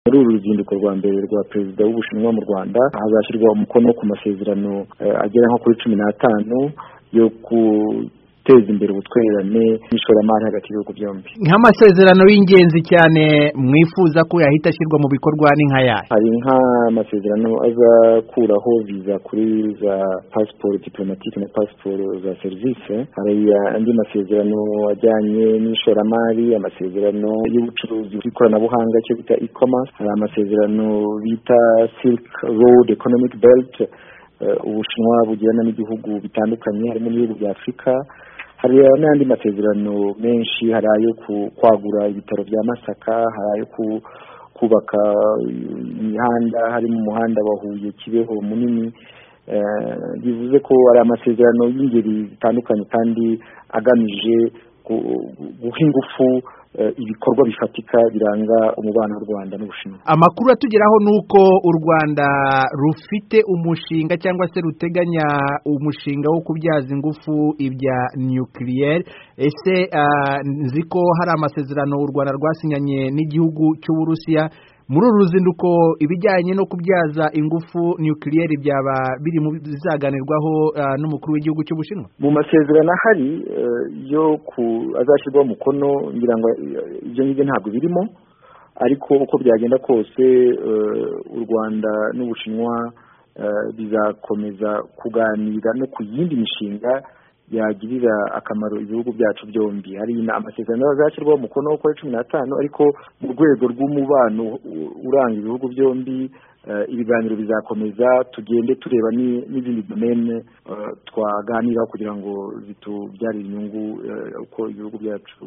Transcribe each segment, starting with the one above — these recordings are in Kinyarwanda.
muri uru ruzinduko rwa mbere rwa perezida w'Ubushinwa mu Rwanda hazashyirwa umukono ku masezerano agera nko kuri 15 yo guteza imbere ubutwererane n'ishoramari hagati y'ibihugu byombi. Nk'amasezerano y'ingenzi cyane mwifuza ko yahita ashyirwa mu bikorwa ni nk'aya? Hari nk'amasezerano azakuraho visa kuri za passport diplomatique na passport za service. Hari andi masezerano ajyanye n'ishoramari, amasezerano y'ubucuruzi bw'ikoranabuhanga cyo bita e-commerce, hari amasezerano bita Silk Road Economic Belt Ubushinwa bugirana n'ibihugu bitandukanye harimo n'ibihugu bya Afrika. Hari n'andi masezerano menshi, hari ayo kwagura ibitaro bya Masaka, hari ayo kubaka imihanda, hari mu muhanda wa Huye Kibeho munini. Bivuze ko ari amasezerano y'ingeri zitandukanye kandi agamije guha ingufu ibikorwa bifatika biranga umubano w'u Rwanda n'Ubushinwa. Amakuru atugeraho nuko u Rwanda rufite umushinga cyangwa se ruteganya umushinga wo kubyaza ingufu ibya nucleaire. Ese nziko hari amasezerano u Rwanda rwasinyanye n'igihugu cy'u Burusiya. Muri uru ruzinduko ibijyanye no kubyaza ingufu nucleaire byaba biri mu bizaganirwaho n'umukuru w'igihugu cy'Ubushinwa? Mu masezerano ahari yo azashyirwaho umukono ngira ngo ibyo ngibyo ntabwo birimo, ariko uko byagenda kose u Rwanda n'Ubushinwa bizakomeza kuganira no ku yindi mishinga yagirira akamaro ibihugu byacu byombi. Hari amasezerano azashyirwaho umukono kuri 15, ariko mu rwego rw'umubano uranga ibihugu byombi ibiganiro bizakomeza, tugende tureba n'izindi domaine twaganiraho kugira ngo zitubyarire inyungu uko ibihugu byacu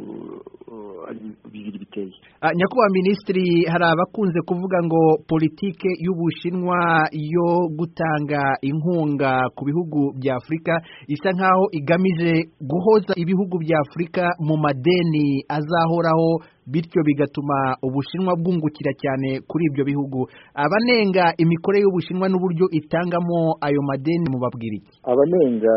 bibiri biteye. Nyakubahwa Minisitiri, hari abakunze kuvuga ngo politike y'Ubushinwa yo gutanga inkunga ku bihugu bya Afrika isa nkaho igamije guhoza ibihugu bya Afrika mu madeni azahoraho, bityo bigatuma Ubushinwa bwungukira cyane kuri ibyo bihugu. Abanenga imikorere y'Ubushinwa n'uburyo itangamo ayo madeni mubabwira iki? Abanenga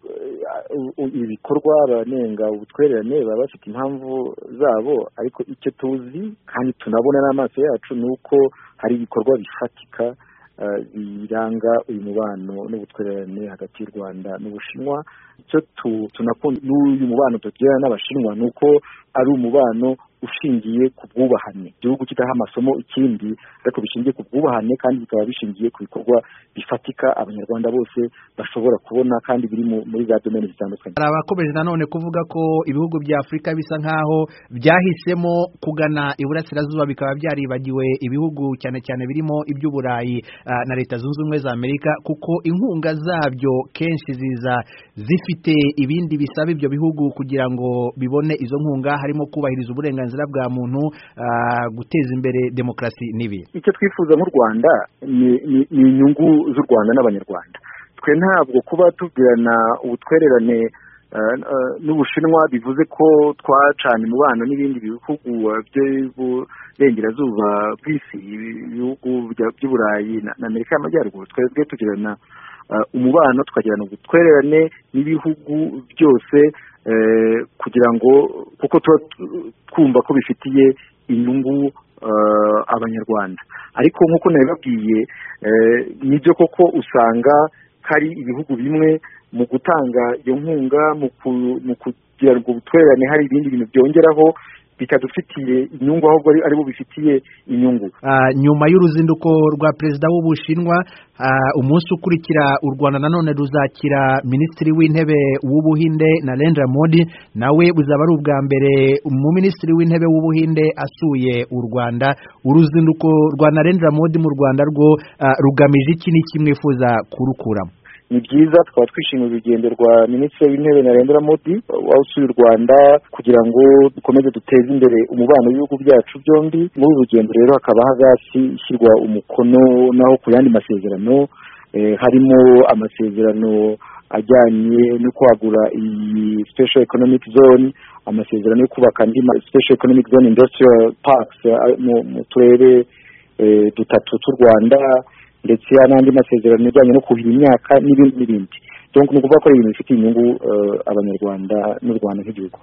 ibikorwa, abanenga ubutwererane baba bafite impamvu zabo, ariko icyo tuzi kandi tunabona n'amaso yacu ni uko hari ibikorwa bifatika biranga uyu mubano n'ubutwererane hagati y'u Rwanda n'Ubushinwa. Icyo tunakunda n'uyu mubano tugirana n'Abashinwa ni uko ari umubano ushingiye ku bwubahane, igihugu kidaha amasomo ikindi, ariko bishingiye ku bwubahane kandi bikaba bishingiye ku bikorwa bifatika abanyarwanda bose bashobora kubona kandi biri muri za domaine zitandukanye. Hari abakomeje nanone kuvuga ko ibihugu bya Afrika bisa nkaho byahisemo kugana iburasirazuba bikaba byaribagiwe ibihugu cyane cyane birimo iby'Uburayi na Leta Zunze Ubumwe za Amerika, kuko inkunga zabyo kenshi ziza zifite ibindi bisaba ibyo bihugu kugira ngo bibone izo nkunga, harimo kubahiriza uburenganzira bwa muntu, guteza imbere demokarasi n'ibindi. Icyo twifuza mu Rwanda ni inyungu z'u Rwanda n'Abanyarwanda. Twe ntabwo kuba tubwirana ubutwererane n'Ubushinwa bivuze ko twacana umubano n'ibindi bihugu by'Iburengerazuba bw'isi, ibihugu by'Uburayi na Amerika y'Amajyaruguru. Twebwe tugirana umubano, tukagirana ubutwererane n'ibihugu byose kugira ngo kuko twumva ko bifitiye inyungu Abanyarwanda. Ariko nk'uko nabibabwiye, nibyo koko usanga hari ibihugu bimwe mu gutanga iyo nkunga mu kugira ngo ubutwererane hari ibindi bintu byongeraho bitadufitiye inyungu, ahubwo ari bo bifitiye inyungu. Nyuma y'uruzinduko rwa perezida w'Ubushinwa, umunsi ukurikira u Rwanda nanone ruzakira Minisitiri w'Intebe w'Ubuhinde Narendra Modi. Nawe buzaba ari ubwa mbere mu Minisitiri w'Intebe w'Ubuhinde asuye u Rwanda. Uruzinduko rwa Narendra Modi mu Rwanda rwo rugamije iki n'iki mwifuza kurukuramo? Ni byiza, tukaba twishimiye urugendo rwa Minisitiri w'Intebe Narendra Modi wasuye u Rwanda kugira ngo dukomeze duteze imbere umubano w'ibihugu byacu byombi. Muri uru rugendo rero hakaba hazashyirwa umukono naho ku yandi masezerano, harimo amasezerano ajyanye no kwagura iyi Special Economic Zone, amasezerano yo kubaka andi Special Economic Zone Industrial Parks mu turere dutatu tw'u Rwanda, ndetse n'andi masezerano ajyanye no kuhira imyaka n'ibindi. Donc ni ukuvuga ko ari ibintu bifitiye inyungu Abanyarwanda n'u Rwanda nk'igihugu.